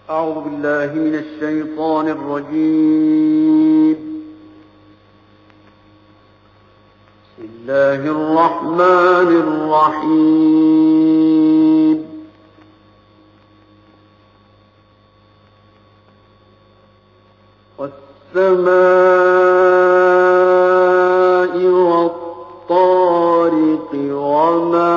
أعوذ بالله من الشيطان الرجيم. بسم الله الرحمن الرحيم. والسماء والطارق وما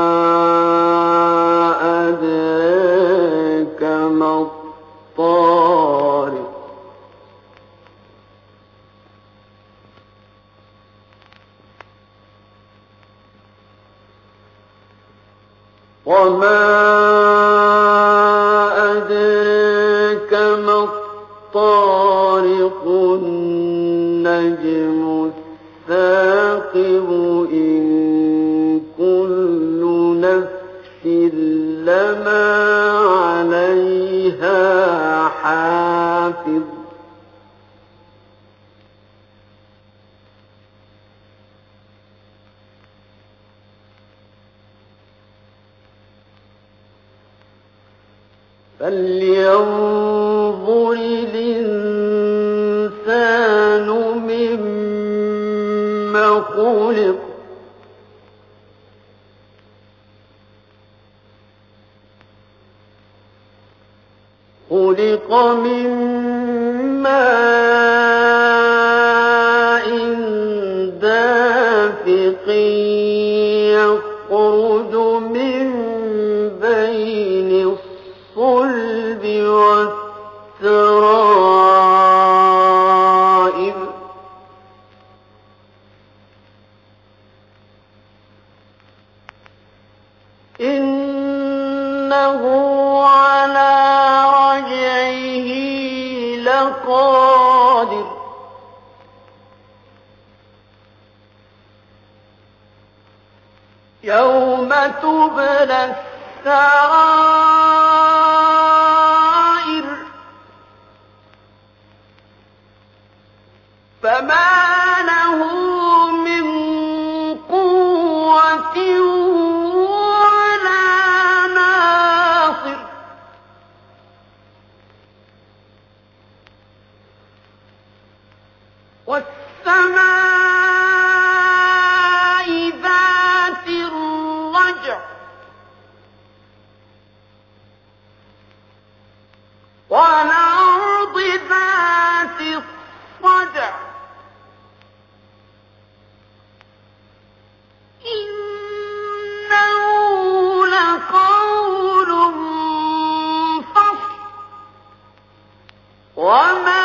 أدراك ما الطارق وما أدراك ما الطارق النجم الثاقب إن كل نفس لما عليها حافظ فلينظر الإنسان مما خلق خلق من ماء دافق يخرج من بين الصلب والترائب إنه على رجعه لقادر يوم تبلى السرائر فما له من قوة ولا ناصر والسماء ذات الرجع والأرض ذات الصدع إنه لقول فصل وما